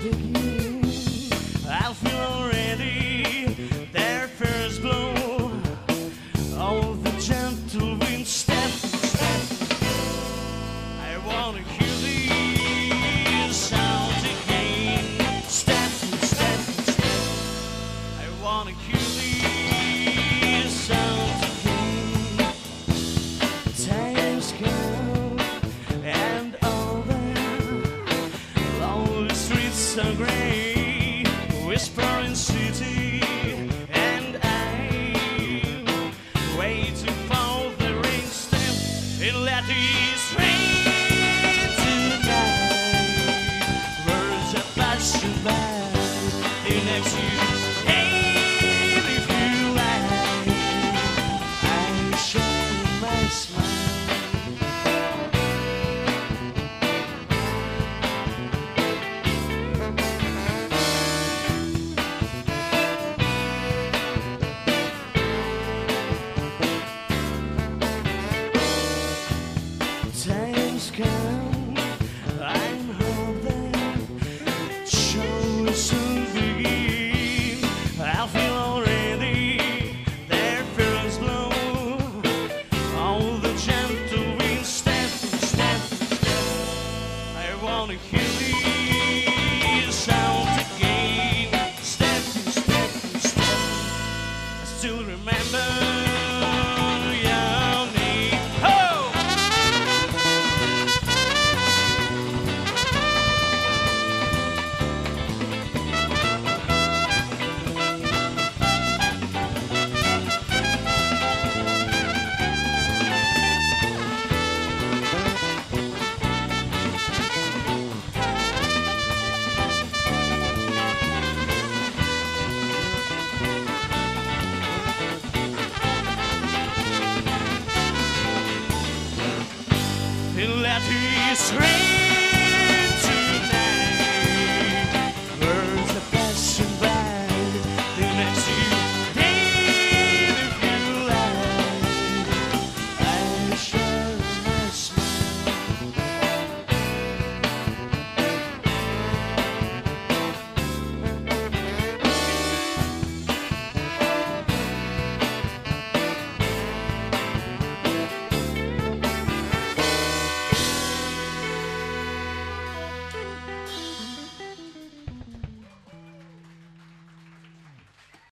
begin. I feel already their first blow. Oh, the gentle wind step, step. I wanna hear the sound again. Step, step, step. I wanna hear the sound again. Time's come and over. Lonely streets so gray, whispering city, and I'm waiting for the rain step. It let it rain tonight. Birds that pass you by, the next year.